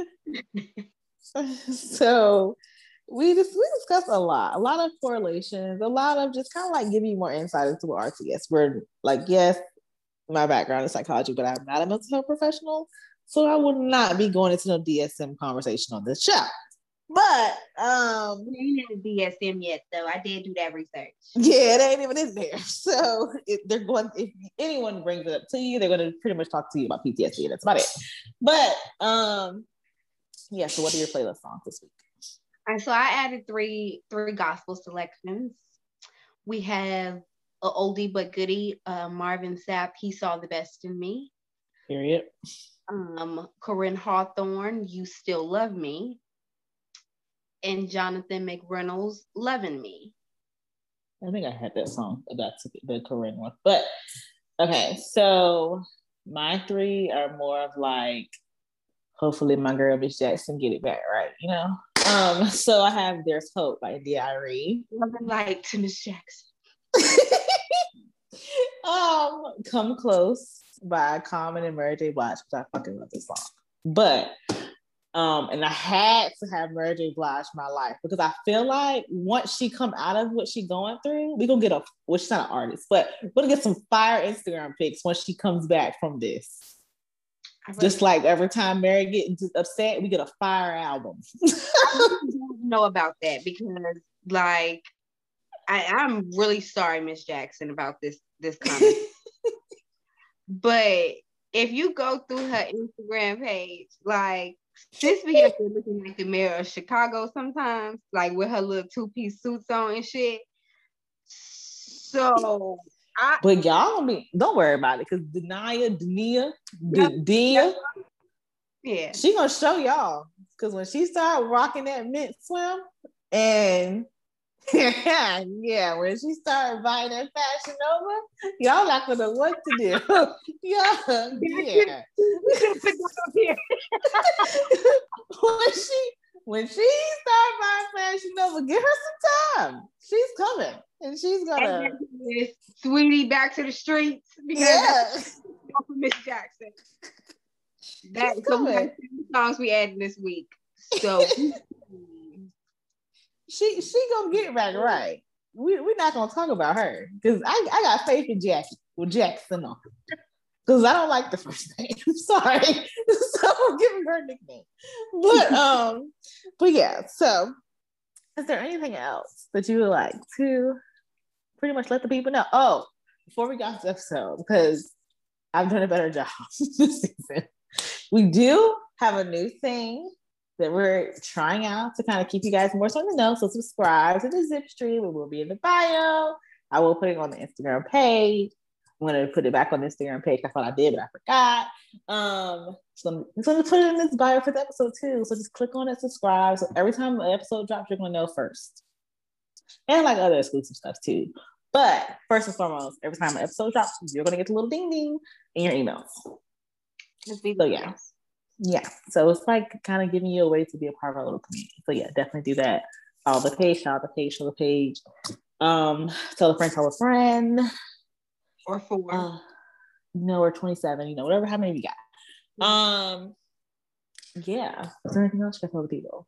So we just we discussed a lot, a lot of correlations, a lot of just kind of like giving you more insight into what R T S. We're like, yes, my background is psychology, but I'm not a mental health professional. So I would not be going into no D S M conversation on this show. But um we ain't in the D S M yet, though. I did do that research. Yeah, it ain't even in there. So it, they're going. If anyone brings it up to you, they're going to pretty much talk to you about P T S D. That's about it. But um, yeah. So what are your playlist songs this week? All right, so I added three three gospel selections. We have a oldie but goodie, uh, Marvin Sapp. He Saw the Best in Me. Period. Um, Corinne Hawthorne, You Still Love Me. And Jonathan McReynolds, Loving Me. I think I had that song about the Corinne one. But okay, so my three are more of like, hopefully my girl Miss Jackson get it back right, you know? Um, so I have There's Hope by India Arie. Loving Light to Miss Jackson. um, Come Close by Common and Mary J. Blige, which I fucking love this song. But Um, and I had to have Mary J. Blige in my life because I feel like once she come out of what she going through, we gonna get a, well, she's not an artist, but we're gonna get some fire Instagram pics once she comes back from this. Just like every time Mary gets upset, we get a fire album. I don't know about that because, like, I, I'm really sorry, Miss Jackson, about this this comment. But if you go through her Instagram page, like, sis be up there looking like the mayor of Chicago sometimes, like with her little two-piece suits on and shit. So I But y'all gonna be, don't worry about it, because Denia, Denia, yep, Dia, yep. Yeah, she gonna show y'all. Because when she started rocking that mint swim, and yeah, yeah, when she started buying that Fashion Nova, y'all not gonna know what to do. yeah, yeah. when she when she started buying Fashion Nova, give her some time. She's coming, and she's gonna. And Sweetie, Back to the Streets, because yeah. that's for Miss Jackson. That so we have two songs we added this week. So she she gonna get back right. We we're not gonna talk about her because I, I got faith in Jackie with Jackson on. Because I don't like the first name. I'm sorry. So I'm giving her a nickname. But um, but yeah, so is there anything else that you would like to pretty much let the people know? Oh, before we got to this episode, because I've done a better job this season. We do have a new thing that we're trying out to kind of keep you guys more so in the know. So subscribe to the Zip Stream. It will be in the bio. I will put it on the Instagram page. I'm going to put it back on the Instagram page. I thought I did, but I forgot. Um, so I'm going to put it in this bio for the episode too. So just click on it, subscribe. So every time an episode drops, you're going to know first. And like other exclusive stuff too. But first and foremost, every time an episode drops, you're going to get the little ding ding in your emails. So yeah. Yeah. So it's like kind of giving you a way to be a part of our little community. So yeah, definitely do that. Follow the page, shout out the page, show the page. Um, tell a friend, tell a friend. Or four. Uh, you know, or twenty-seven, you know, whatever, how many we got. Um, yeah. Is there anything else you can tell the people?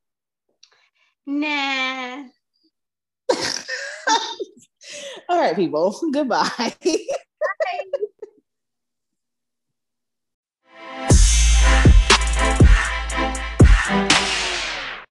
Nah. All right, people. Goodbye.